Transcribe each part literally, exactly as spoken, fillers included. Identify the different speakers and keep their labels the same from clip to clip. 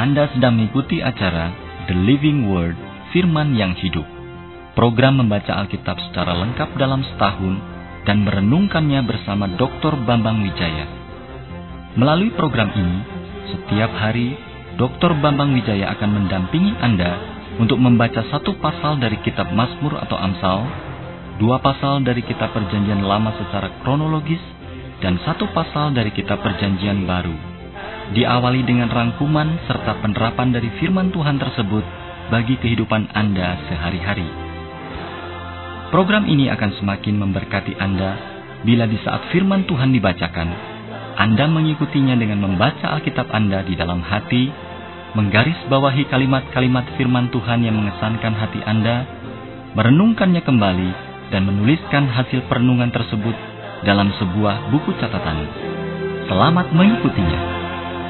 Speaker 1: Anda sedang mengikuti acara The Living Word, Firman yang Hidup. Program membaca Alkitab secara lengkap dalam setahun dan merenungkannya bersama doktor Bambang Wijaya. Melalui program ini, setiap hari doktor Bambang Wijaya akan mendampingi Anda untuk membaca satu pasal dari kitab Mazmur atau Amsal, dua pasal dari kitab Perjanjian Lama secara kronologis, dan satu pasal dari kitab Perjanjian Baru. Diawali dengan rangkuman serta penerapan dari firman Tuhan tersebut bagi kehidupan Anda sehari-hari. Program ini akan semakin memberkati Anda bila di saat firman Tuhan dibacakan, Anda mengikutinya dengan membaca Alkitab Anda di dalam hati, menggarisbawahi kalimat-kalimat firman Tuhan yang mengesankan hati Anda, merenungkannya kembali, dan menuliskan hasil perenungan tersebut dalam sebuah buku catatan. Selamat mengikutinya.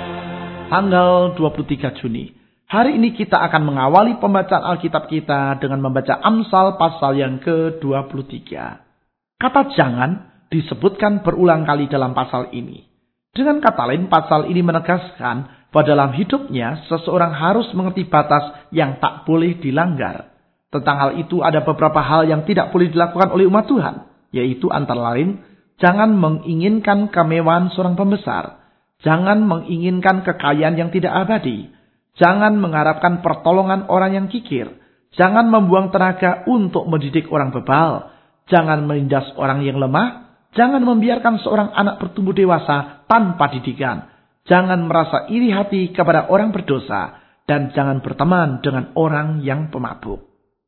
Speaker 2: Tanggal dua puluh tiga Juni. Hari ini kita akan mengawali pembacaan Alkitab kita dengan membaca Amsal pasal yang ke dua puluh tiga. Kata jangan disebutkan berulang kali dalam pasal ini. Dengan kata lain, pasal ini menegaskan bahwa dalam hidupnya seseorang harus mengerti batas yang tak boleh dilanggar. Tentang hal itu ada beberapa hal yang tidak boleh dilakukan oleh umat Tuhan, yaitu antara lain, jangan menginginkan kemewahan seorang pembesar. Jangan menginginkan kekayaan yang tidak abadi. Jangan mengharapkan pertolongan orang yang kikir. Jangan membuang tenaga untuk mendidik orang bebal. Jangan menindas orang yang lemah. Jangan membiarkan seorang anak bertumbuh dewasa tanpa didikan. Jangan merasa iri hati kepada orang berdosa. Dan jangan berteman dengan orang yang pemabuk.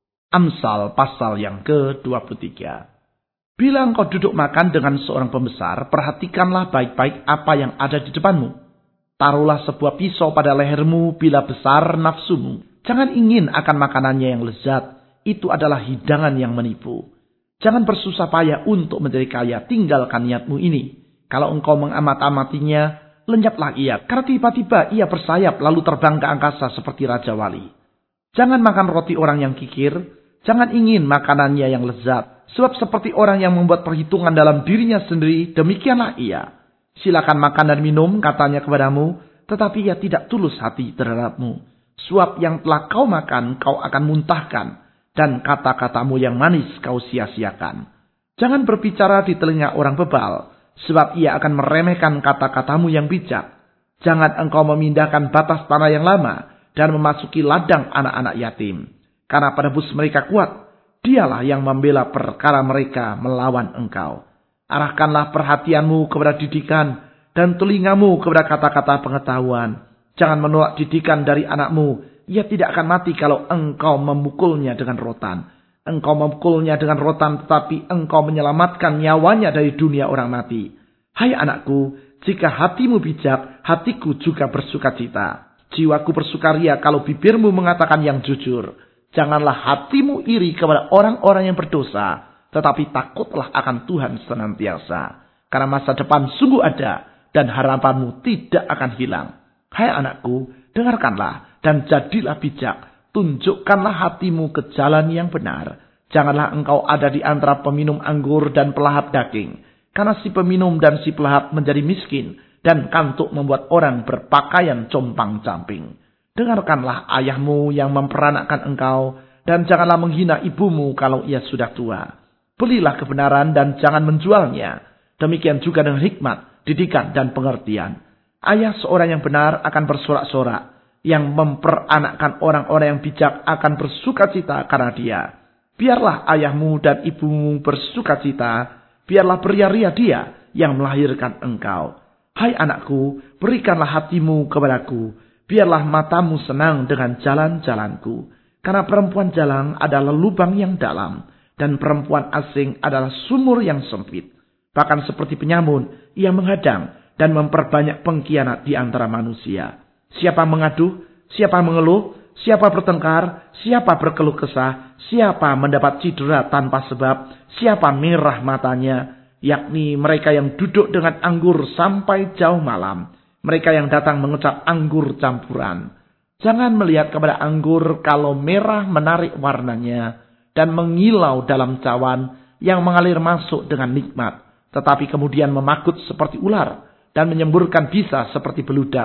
Speaker 2: Amsal pasal yang ke dua puluh tiga. Bila engkau duduk makan dengan seorang pembesar, perhatikanlah baik-baik apa yang ada di depanmu. Taruhlah sebuah pisau pada lehermu bila besar nafsumu. Jangan ingin akan makanannya yang lezat. Itu adalah hidangan yang menipu. Jangan bersusah payah untuk menjadi kaya, tinggalkan niatmu ini. Kalau engkau mengamat-amatinya, lenyaplah ia. Karena tiba-tiba ia bersayap lalu terbang ke angkasa seperti Raja Wali. Jangan makan roti orang yang kikir. Jangan ingin makanannya yang lezat. Sebab seperti orang yang membuat perhitungan dalam dirinya sendiri, demikianlah ia. Silakan makan dan minum, katanya kepadamu, tetapi ia tidak tulus hati terhadapmu. Suap yang telah kau makan, kau akan muntahkan, dan kata-katamu yang manis kau sia-siakan. Jangan berbicara di telinga orang bebal, sebab ia akan meremehkan kata-katamu yang bijak. Jangan engkau memindahkan batas tanah yang lama, dan memasuki ladang anak-anak yatim. Karena penebus mereka kuat. Dialah yang membela perkara mereka melawan engkau. Arahkanlah perhatianmu kepada didikan dan telingamu kepada kata-kata pengetahuan. Jangan menolak didikan dari anakmu. Ia tidak akan mati kalau engkau memukulnya dengan rotan. Engkau memukulnya dengan rotan tetapi engkau menyelamatkan nyawanya dari dunia orang mati. Hai anakku, jika hatimu bijak, hatiku juga bersukacita. Jiwaku bersukaria kalau bibirmu mengatakan yang jujur. Janganlah hatimu iri kepada orang-orang yang berdosa. Tetapi takutlah akan Tuhan senantiasa. Karena masa depan sungguh ada. Dan harapanmu tidak akan hilang. Hai anakku, dengarkanlah. Dan jadilah bijak. Tunjukkanlah hatimu ke jalan yang benar. Janganlah engkau ada di antara peminum anggur dan pelahap daging. Karena si peminum dan si pelahap menjadi miskin. Dan kantuk membuat orang berpakaian compang-camping. Dengarkanlah ayahmu yang memperanakkan engkau, dan janganlah menghina ibumu kalau ia sudah tua. Belilah kebenaran dan jangan menjualnya. Demikian juga dengan hikmat, didikan, dan pengertian. Ayah seorang yang benar akan bersorak-sorak. Yang memperanakkan orang-orang yang bijak akan bersukacita karena dia. Biarlah ayahmu dan ibumu bersukacita. Biarlah beria-ria dia yang melahirkan engkau. Hai anakku, berikanlah hatimu kepadaku. Biarlah matamu senang dengan jalan-jalanku. Karena perempuan jalang adalah lubang yang dalam. Dan perempuan asing adalah sumur yang sempit. Bahkan seperti penyamun, ia menghadang dan memperbanyak pengkhianat di antara manusia. Siapa mengaduh, siapa mengeluh, siapa bertengkar, siapa berkeluh kesah, siapa mendapat cedera tanpa sebab, siapa merah matanya, yakni mereka yang duduk dengan anggur sampai jauh malam. Mereka yang datang mengecap anggur campuran. Jangan melihat kepada anggur kalau merah menarik warnanya. Dan mengilau dalam cawan yang mengalir masuk dengan nikmat. Tetapi kemudian memakut seperti ular. Dan menyemburkan bisa seperti beludak.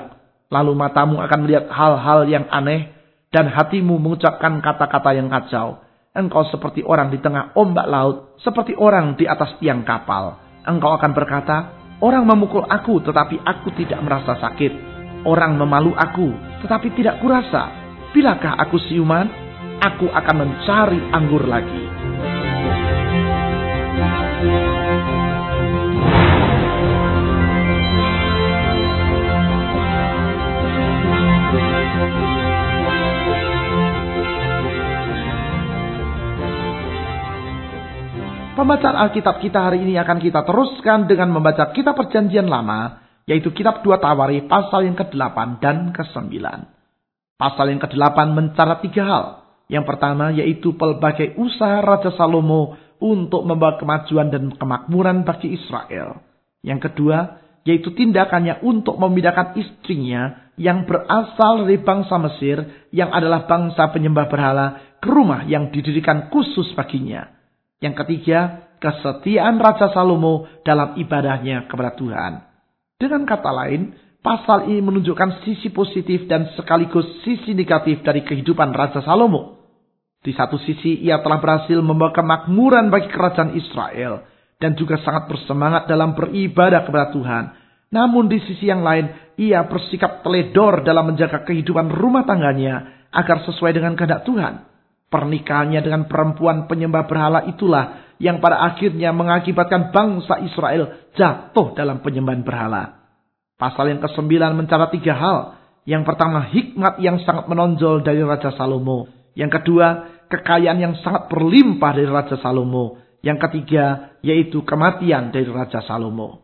Speaker 2: Lalu matamu akan melihat hal-hal yang aneh dan hatimu mengucapkan kata-kata yang kacau. Engkau seperti orang di tengah ombak laut, seperti orang di atas tiang kapal. Engkau akan berkata, orang memukul aku tetapi aku tidak merasa sakit. Orang memalu aku tetapi tidak kurasa. Bilakah aku siuman? Aku akan mencari anggur lagi. Pembacaan Alkitab kita hari ini akan kita teruskan dengan membaca kitab Perjanjian Lama, yaitu kitab dua Tawarikh pasal yang kedelapan dan kesembilan. Pasal yang kedelapan mencatat tiga hal. Yang pertama yaitu pelbagai usaha Raja Salomo untuk membawa kemajuan dan kemakmuran bagi Israel. Yang kedua yaitu tindakannya untuk memindahkan istrinya yang berasal dari bangsa Mesir, yang adalah bangsa penyembah berhala, ke rumah yang didirikan khusus baginya. Yang ketiga, kesetiaan Raja Salomo dalam ibadahnya kepada Tuhan. Dengan kata lain, pasal ini menunjukkan sisi positif dan sekaligus sisi negatif dari kehidupan Raja Salomo. Di satu sisi, ia telah berhasil membawa kemakmuran bagi kerajaan Israel dan juga sangat bersemangat dalam beribadah kepada Tuhan. Namun di sisi yang lain, ia bersikap teledor dalam menjaga kehidupan rumah tangganya agar sesuai dengan kehendak Tuhan. Pernikahannya dengan perempuan penyembah berhala itulah yang pada akhirnya mengakibatkan bangsa Israel jatuh dalam penyembahan berhala. Pasal yang kesembilan mencatat tiga hal. Yang pertama, hikmat yang sangat menonjol dari Raja Salomo. Yang kedua, kekayaan yang sangat berlimpah dari Raja Salomo. Yang ketiga, yaitu kematian dari Raja Salomo.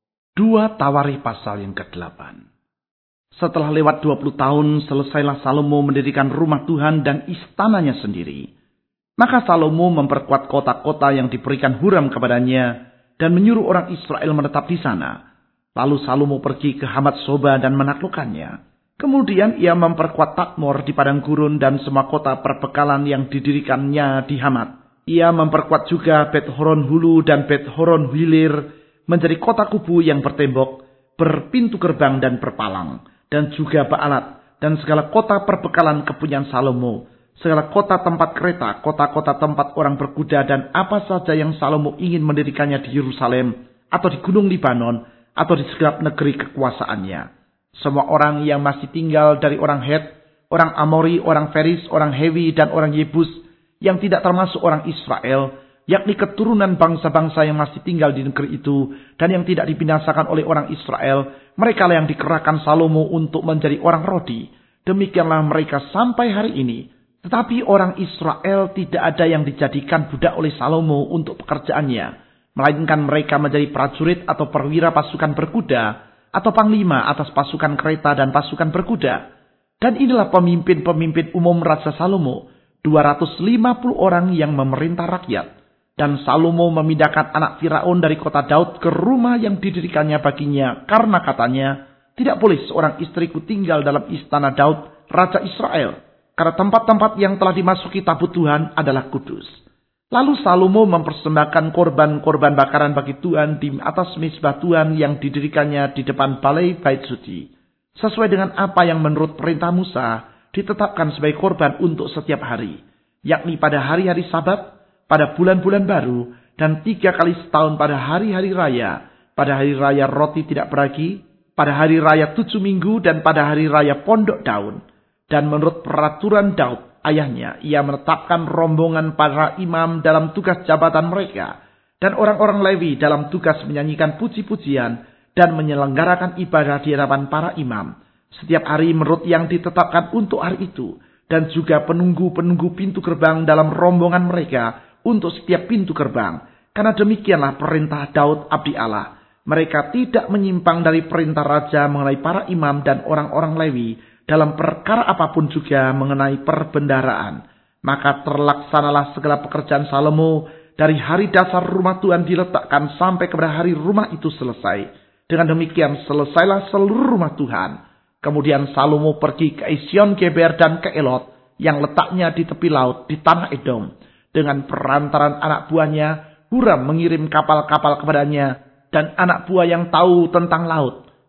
Speaker 2: dua Tawarikh pasal yang kedelapan. Setelah lewat dua puluh tahun, selesailah Salomo mendirikan rumah Tuhan dan istananya sendiri. Maka Salomo memperkuat kota-kota yang diberikan Huram kepadanya dan menyuruh orang Israel menetap di sana. Lalu Salomo pergi ke Hamat Soba dan menaklukkannya. Kemudian ia memperkuat Tadmor di padang gurun dan semua kota perbekalan yang didirikannya di Hamat. Ia memperkuat juga Bet Horon Hulu dan Bet Horon Hilir menjadi kota kubu yang bertembok, berpintu gerbang dan berpalang. Dan juga Baalat dan segala kota perbekalan kepunyaan Salomo, segala kota tempat kereta, kota-kota tempat orang berkuda, dan apa saja yang Salomo ingin mendirikannya di Yerusalem, atau di gunung Libanon, atau di segenap negeri kekuasaannya. Semua orang yang masih tinggal dari orang Het, orang Amori, orang Feris, orang Hewi, dan orang Yebus, yang tidak termasuk orang Israel, yakni keturunan bangsa-bangsa yang masih tinggal di negeri itu, dan yang tidak dibinasakan oleh orang Israel, mereka lah yang dikerahkan Salomo untuk menjadi orang Rodi. Demikianlah mereka sampai hari ini. Tetapi orang Israel tidak ada yang dijadikan budak oleh Salomo untuk pekerjaannya, melainkan mereka menjadi prajurit atau perwira pasukan berkuda, atau panglima atas pasukan kereta dan pasukan berkuda. Dan inilah pemimpin-pemimpin umum Raja Salomo, dua ratus lima puluh orang yang memerintah rakyat. Dan Salomo memindahkan anak Firaun dari kota Daud ke rumah yang didirikannya baginya, karena katanya, tidak boleh seorang istriku tinggal dalam istana Daud, Raja Israel, karena tempat-tempat yang telah dimasuki tabut Tuhan adalah kudus. Lalu Salomo mempersembahkan korban-korban bakaran bagi Tuhan di atas mezbah Tuhan yang didirikannya di depan balai bait suci, sesuai dengan apa yang menurut perintah Musa ditetapkan sebagai korban untuk setiap hari, yakni pada hari-hari Sabat, pada bulan-bulan baru, dan tiga kali setahun pada hari-hari raya, pada hari raya roti tidak beragi, pada hari raya tujuh minggu, dan pada hari raya pondok daun. Dan menurut peraturan Daud, ayahnya, ia menetapkan rombongan para imam dalam tugas jabatan mereka, dan orang-orang Lewi dalam tugas menyanyikan puji-pujian, dan menyelenggarakan ibadah di hadapan para imam, setiap hari menurut yang ditetapkan untuk hari itu, dan juga penunggu-penunggu pintu gerbang dalam rombongan mereka, untuk setiap pintu gerbang. Karena demikianlah perintah Daud abdi Allah. Mereka tidak menyimpang dari perintah raja mengenai para imam dan orang-orang Lewi dalam perkara apapun juga mengenai perbendaharaan. Maka terlaksanalah segala pekerjaan Salomo dari hari dasar rumah Tuhan diletakkan sampai kepada hari rumah itu selesai. Dengan demikian selesailah seluruh rumah Tuhan. Kemudian Salomo pergi ke Esion Geber dan ke Elot yang letaknya di tepi laut di tanah Edom. Dengan perantaran anak buahnya, Huram mengirim kapal-kapal kepadanya, dan anak buah yang tahu tentang laut,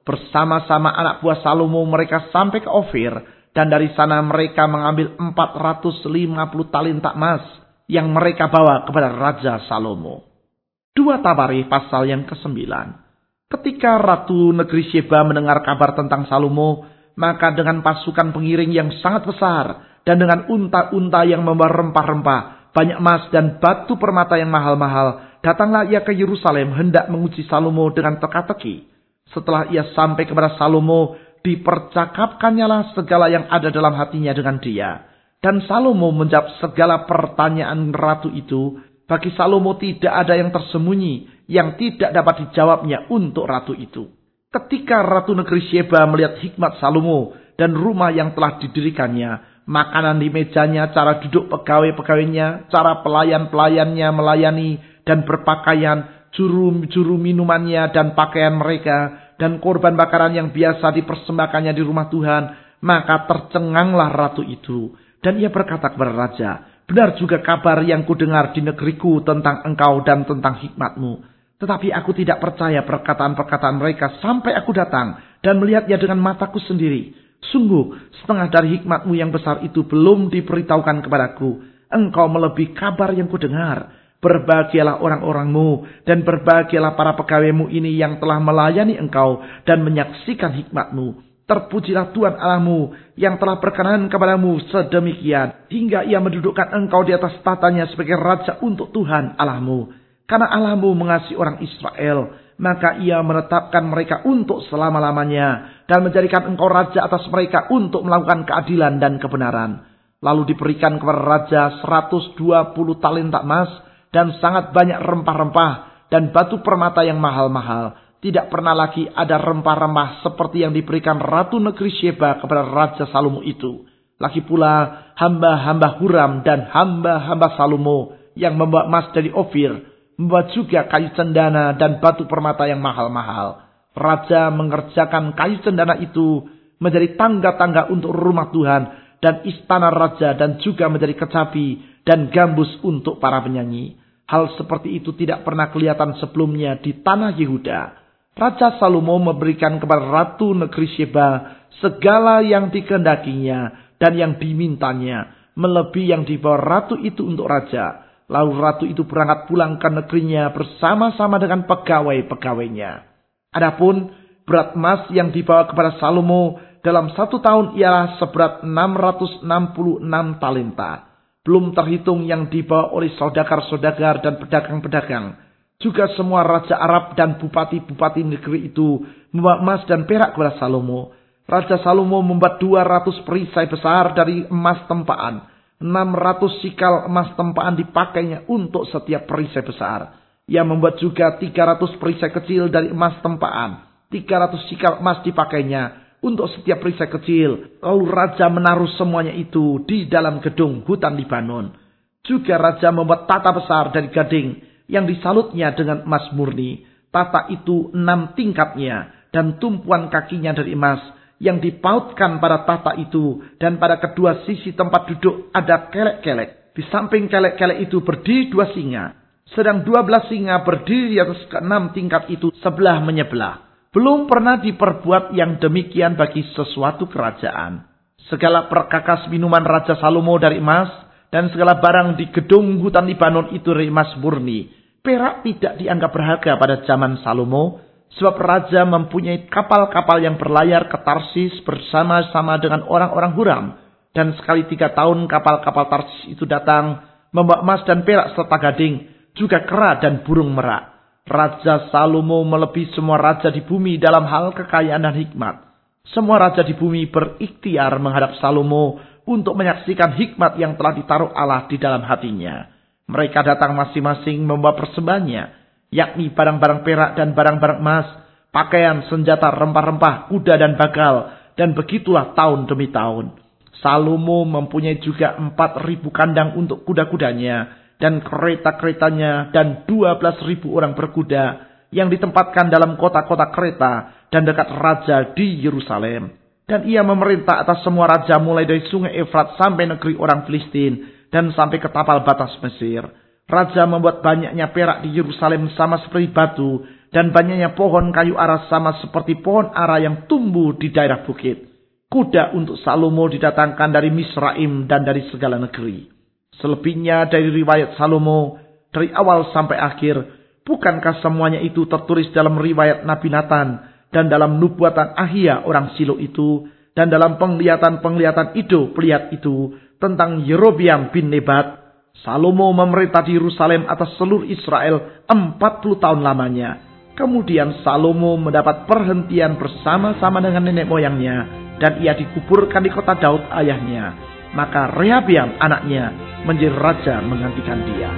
Speaker 2: Bersama-sama anak buah Salomo mereka sampai ke Ofir, dan dari sana mereka mengambil empat ratus lima puluh talenta emas yang mereka bawa kepada Raja Salomo. Dua Tawarikh pasal yang kesembilan. Ketika Ratu negeri Sheba mendengar kabar tentang Salomo, maka dengan pasukan pengiring yang sangat besar dan dengan unta-unta yang membawa rempah-rempah, banyak emas dan batu permata yang mahal-mahal, datanglah ia ke Yerusalem hendak menguji Salomo dengan teka-teki. Setelah ia sampai kepada Salomo, dipercakapkannya lah segala yang ada dalam hatinya dengan dia. Dan Salomo menjawab segala pertanyaan ratu itu. Bagi Salomo tidak ada yang tersembunyi yang tidak dapat dijawabnya untuk ratu itu. Ketika Ratu negeri Sheba melihat hikmat Salomo dan rumah yang telah didirikannya, makanan di mejanya, cara duduk pegawai-pegawainya, cara pelayan-pelayannya melayani dan berpakaian, juru-juru minumannya dan pakaian mereka, dan korban bakaran yang biasa dipersembahkannya di rumah Tuhan, maka tercenganglah ratu itu. Dan ia berkata kepada raja, benar juga kabar yang kudengar di negeriku tentang engkau dan tentang hikmatmu. Tetapi aku tidak percaya perkataan-perkataan mereka sampai aku datang dan melihatnya dengan mataku sendiri. Sungguh, setengah dari hikmatmu yang besar itu belum diberitahukan kepadaku. Engkau melebihi kabar yang kudengar. Berbahagialah orang-orangmu dan berbahagialah para pegawaimu ini yang telah melayani engkau dan menyaksikan hikmatmu. Terpujilah Tuhan Allahmu yang telah berkenan kepadamu sedemikian, hingga ia mendudukkan engkau di atas tatanya sebagai raja untuk Tuhan Allahmu. Karena Allahmu mengasihi orang Israel, maka ia menetapkan mereka untuk selama-lamanya dan menjadikan engkau raja atas mereka untuk melakukan keadilan dan kebenaran. Lalu diberikan kepada raja seratus dua puluh talenta emas dan sangat banyak rempah-rempah dan batu permata yang mahal-mahal. Tidak pernah lagi ada rempah-rempah seperti yang diberikan Ratu negeri Sheba kepada Raja Salomo itu. Lagi pula hamba-hamba Huram dan hamba-hamba Salomo yang membawa emas dari Ofir, membawa juga kayu cendana dan batu permata yang mahal-mahal. Raja mengerjakan kayu cendana itu menjadi tangga-tangga untuk rumah Tuhan dan istana raja, dan juga menjadi kecapi dan gambus untuk para penyanyi. Hal seperti itu tidak pernah kelihatan sebelumnya di tanah Yehuda. Raja Salomo memberikan kepada Ratu negeri Sheba segala yang dikehendakinya dan yang dimintanya, melebihi yang dibawa ratu itu untuk raja. Lalu ratu itu berangkat pulang ke negerinya bersama-sama dengan pegawai-pegawainya. Adapun berat emas yang dibawa kepada Salomo dalam satu tahun ialah seberat enam ratus enam puluh enam talenta. Belum terhitung yang dibawa oleh saudagar-saudagar dan pedagang-pedagang. Juga semua raja Arab dan bupati-bupati negeri itu membawa emas dan perak kepada Salomo. Raja Salomo membuat dua ratus perisai besar dari emas tempaan. enam ratus sikal emas tempaan dipakainya untuk setiap perisai besar. Ia membuat juga tiga ratus perisai kecil dari emas tempaan. tiga ratus sikal emas dipakainya untuk setiap perisai kecil. Lalu raja menaruh semuanya itu di dalam gedung hutan Libanon. Juga raja membuat tata besar dari gading yang disalutnya dengan emas murni. Tata itu enam tingkatnya dan tumpuan kakinya dari emas yang dipautkan pada tata itu, dan pada kedua sisi tempat duduk ada kelek-kelek. Di samping kelek-kelek itu berdiri dua singa, sedang dua belas singa berdiri di atas keenam tingkat itu sebelah menyebelah. Belum pernah diperbuat yang demikian bagi sesuatu kerajaan. Segala perkakas minuman Raja Salomo dari emas, dan segala barang di gedung hutan Libanon itu dari emas murni. Perak tidak dianggap berharga pada zaman Salomo, sebab raja mempunyai kapal-kapal yang berlayar ke Tarsis bersama-sama dengan orang-orang Huram. Dan sekali tiga tahun kapal-kapal Tarsis itu datang, membawa emas dan perak serta gading, juga kera dan burung merak. Raja Salomo melebihi semua raja di bumi dalam hal kekayaan dan hikmat. Semua raja di bumi berikhtiar menghadap Salomo untuk menyaksikan hikmat yang telah ditaruh Allah di dalam hatinya. Mereka datang masing-masing membawa persembahannya, yakni barang-barang perak dan barang-barang emas, pakaian, senjata, rempah-rempah, kuda dan bagal, dan begitulah tahun demi tahun. Salomo mempunyai juga empat ribu kandang untuk kuda-kudanya, dan kereta-keretanya, dan dua belas ribu orang berkuda, yang ditempatkan dalam kota-kota kereta, dan dekat raja di Yerusalem. Dan ia memerintah atas semua raja mulai dari sungai Efrat sampai negeri orang Filistin, dan sampai ke tapal batas Mesir. Raja membuat banyaknya perak di Yerusalem sama seperti batu, dan banyaknya pohon kayu ara sama seperti pohon ara yang tumbuh di daerah bukit. Kuda untuk Salomo didatangkan dari Misraim dan dari segala negeri. Selebihnya dari riwayat Salomo, dari awal sampai akhir, bukankah semuanya itu tertulis dalam riwayat Nabi Nathan dan dalam nubuatan Ahia orang Silo itu, dan dalam penglihatan-penglihatan Ido pelihat itu tentang Yerobeam bin Nebat? Salomo memerintah di Yerusalem atas seluruh Israel empat puluh tahun lamanya. Kemudian Salomo mendapat perhentian bersama-sama dengan nenek moyangnya, dan ia dikuburkan di kota Daud ayahnya. Maka Rehabeam anaknya menjadi raja menggantikan dia.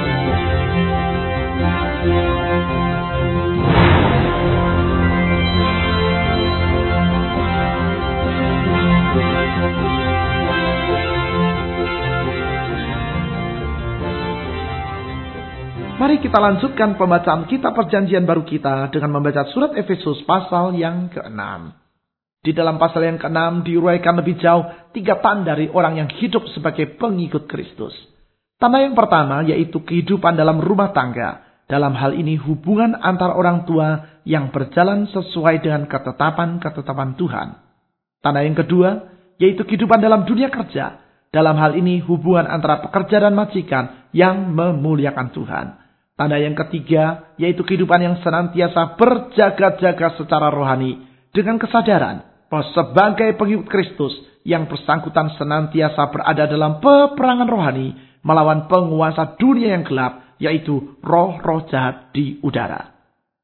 Speaker 2: Mari kita lanjutkan pembacaan kitab perjanjian baru kita dengan membaca surat Efesus pasal yang keenam. Di dalam pasal yang keenam diuraikan lebih jauh tiga tanda dari orang yang hidup sebagai pengikut Kristus. Tanda yang pertama yaitu kehidupan dalam rumah tangga. Dalam hal ini hubungan antara orang tua yang berjalan sesuai dengan ketetapan-ketetapan Tuhan. Tanda yang kedua yaitu kehidupan dalam dunia kerja. Dalam hal ini hubungan antara pekerja dan majikan yang memuliakan Tuhan. Tanda yang ketiga yaitu kehidupan yang senantiasa berjaga-jaga secara rohani dengan kesadaran bahwa sebagai pengikut Kristus yang bersangkutan senantiasa berada dalam peperangan rohani melawan penguasa dunia yang gelap, yaitu roh-roh jahat di udara.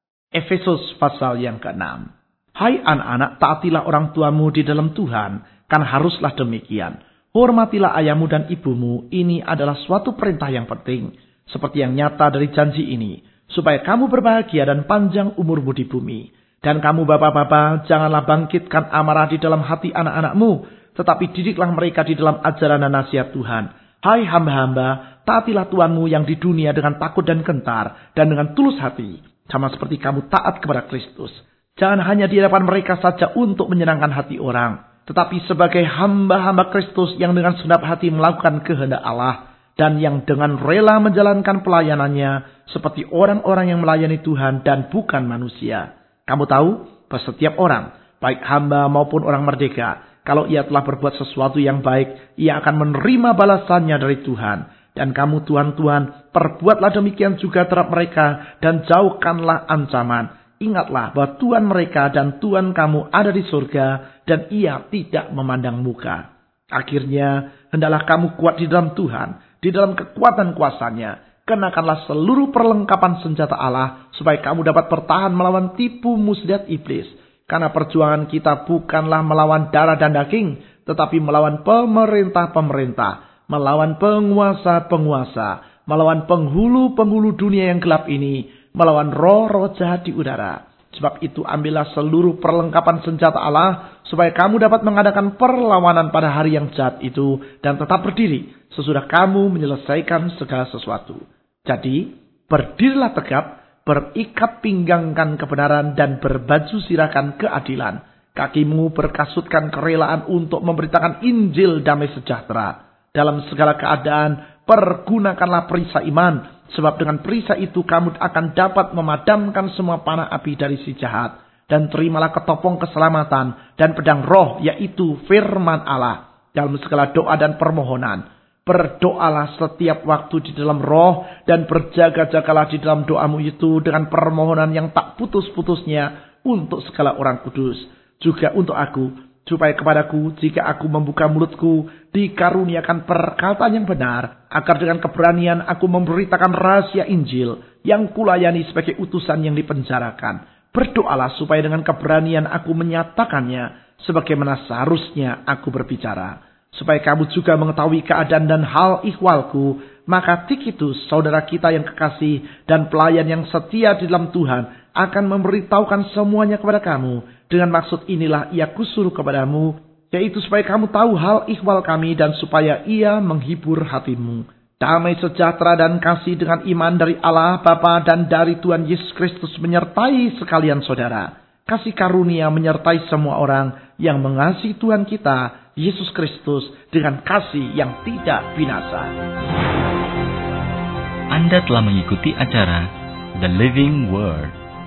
Speaker 2: Efesus pasal yang keenam. Hai anak-anak, taatilah orang tuamu di dalam Tuhan, kan haruslah demikian. Hormatilah ayahmu dan ibumu, ini adalah suatu perintah yang penting. Seperti yang nyata dari janji ini, supaya kamu berbahagia dan panjang umurmu di bumi. Dan kamu bapak-bapak, janganlah bangkitkan amarah di dalam hati anak-anakmu, tetapi didiklah mereka di dalam ajaran dan nasihat Tuhan. Hai hamba-hamba, taatilah Tuhanmu yang di dunia dengan takut dan gentar, dan dengan tulus hati, sama seperti kamu taat kepada Kristus. Jangan hanya di hadapan mereka saja untuk menyenangkan hati orang, tetapi sebagai hamba-hamba Kristus yang dengan segenap hati melakukan kehendak Allah, dan yang dengan rela menjalankan pelayanannya seperti orang-orang yang melayani Tuhan dan bukan manusia. Kamu tahu bahwa setiap orang, baik hamba maupun orang merdeka, kalau ia telah berbuat sesuatu yang baik, ia akan menerima balasannya dari Tuhan. Dan kamu Tuhan-Tuhan, perbuatlah demikian juga terhadap mereka dan jauhkanlah ancaman. Ingatlah bahwa Tuhan mereka dan Tuhan kamu ada di surga dan ia tidak memandang muka. Akhirnya, hendaklah kamu kuat di dalam Tuhan, di dalam kekuatan kuasanya. Kenakanlah seluruh perlengkapan senjata Allah, supaya kamu dapat bertahan melawan tipu muslihat iblis. Karena perjuangan kita bukanlah melawan darah dan daging, tetapi melawan pemerintah-pemerintah, melawan penguasa-penguasa, melawan penghulu-penghulu dunia yang gelap ini, melawan roh-roh jahat di udara. Sebab itu ambillah seluruh perlengkapan senjata Allah, supaya kamu dapat mengadakan perlawanan pada hari yang jahat itu, dan tetap berdiri, sesudah kamu menyelesaikan segala sesuatu. Jadi, berdirilah tegap, berikat pinggangkan kebenaran, dan berbaju sirahkan keadilan. Kakimu berkasutkan kerelaan untuk memberitakan Injil damai sejahtera. Dalam segala keadaan, pergunakanlah perisai iman. Sebab dengan perisai itu kamu akan dapat memadamkan semua panah api dari si jahat. Dan terimalah ketopong keselamatan dan pedang roh, yaitu firman Allah. Dalam segala doa dan permohonan, berdoalah setiap waktu di dalam roh, dan berjaga-jagalah di dalam doamu itu dengan permohonan yang tak putus-putusnya untuk segala orang kudus. Juga untuk aku, supaya kepadaku jika aku membuka mulutku dikaruniakan perkataan yang benar, agar dengan keberanian aku memberitakan rahasia Injil yang kulayani sebagai utusan yang dipenjarakan. Berdoalah supaya dengan keberanian aku menyatakannya sebagaimana seharusnya aku berbicara. Supaya kamu juga mengetahui keadaan dan hal ihwalku, maka Tikikus, saudara kita yang kekasih dan pelayan yang setia di dalam Tuhan, akan memberitahukan semuanya kepada kamu. Dengan maksud inilah ia kusuruh kepadamu, yaitu supaya kamu tahu hal ihwal kami dan supaya ia menghibur hatimu. Damai sejahtera dan kasih dengan iman dari Allah Bapa dan dari Tuhan Yesus Kristus menyertai sekalian saudara. Kasih karunia menyertai semua orang yang mengasihi Tuhan kita, Yesus Kristus, dengan kasih yang tidak binasa.
Speaker 1: Anda telah mengikuti acara The Living Word,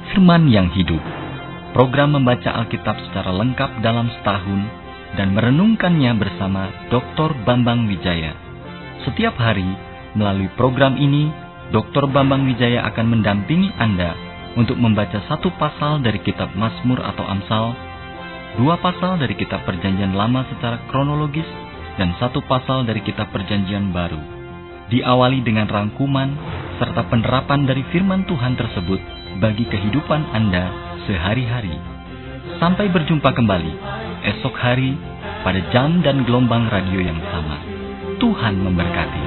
Speaker 1: Firman yang Hidup. Program membaca Alkitab secara lengkap dalam setahun dan merenungkannya bersama doktor Bambang Wijaya. Setiap hari, melalui program ini, doktor Bambang Wijaya akan mendampingi Anda untuk membaca satu pasal dari kitab Mazmur atau Amsal, dua pasal dari kitab Perjanjian Lama secara kronologis, dan satu pasal dari kitab Perjanjian Baru. Diawali dengan rangkuman serta penerapan dari firman Tuhan tersebut bagi kehidupan Anda sehari-hari. Sampai berjumpa kembali esok hari pada jam dan gelombang radio yang sama. Tuhan memberkati.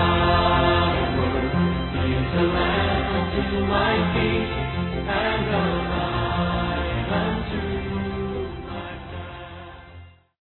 Speaker 1: To my feet and